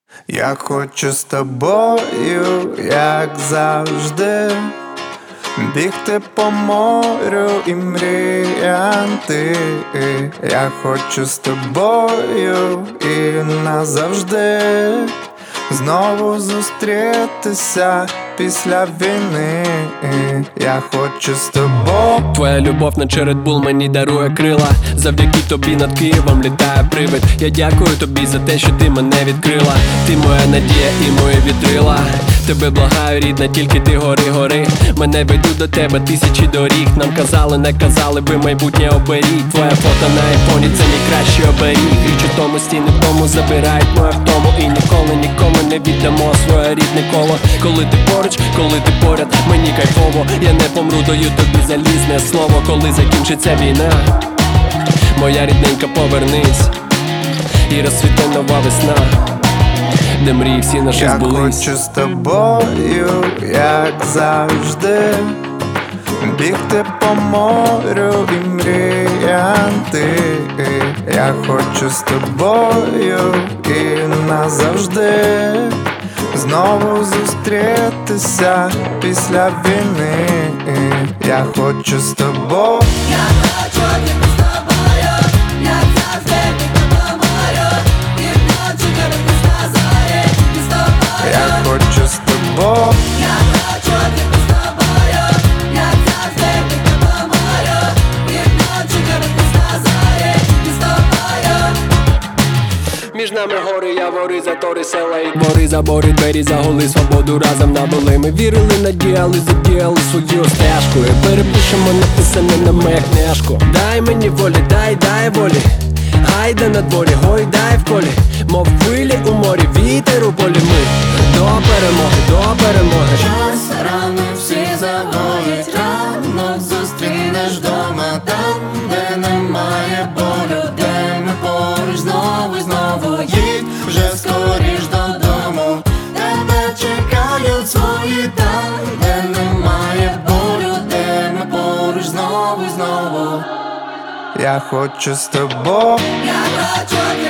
Я хочу з тобою, як завжди, бігти по морю і мріяти. Я хочу з тобою і назавжди знову зустрітися після війни. Я хочу з тобою. Твоя любов наче Red Bull мені дарує крила. Завдяки тобі над Києвом літає привид. Я дякую тобі за те, що ти мене відкрила. Ти моя надія і моє вітрила. Тебе благаю, рідна, тільки ти гори. Мене ведуть до тебе тисячі доріг. Нам казали, не казали, ви майбутнє оберіть. Твоя фото на айфоні – це мій кращий оберіг. Річ у тому, стіни в тому забирають мою втому. І ніколи нікому не віддамо своє рідне коло. Коли ти поруч, коли ти поряд, мені кайфово. Я не помру, даю тобі залізне слово. Коли закінчиться війна, моя рідненька, повернись, і розцвіте нова весна, де мрії всі наші збулись. Я хочу з тобою, як завжди, бігти по морю і мріяти. Я хочу з тобою і назавжди знову зустрітися після війни. Я хочу з тобою. Я хочу бігти з тобою, як завжди, бігти по морю, і вночі дивитись на зорі, і з тобою. Я хочу з тобою. Я хочу бігти з тобою, як завжди, бігти по морю, і вночі дивитись на зорі, і з тобою. Між нами гори, явори, затори, села і двори, забори, двері, загули, свободу разом набули. Ми вірили, надіяли, задіяли свою стежку. І перепишемо написане на моє книжку. Дай мені волі, дай волі. Гайда на дворі, гойдай в колі. Мов хвилі у морі, вітер у полі. Ми до перемоги. Час рано всі забудуть, ранок зустрінеш дома, там, де немає болю, де ми поруч знову і знову. Їдь вже скоріш додому, тебе чекають свої, там, де немає болю, де ми поруч знову і знову. Я хочу з тобою. Я хочу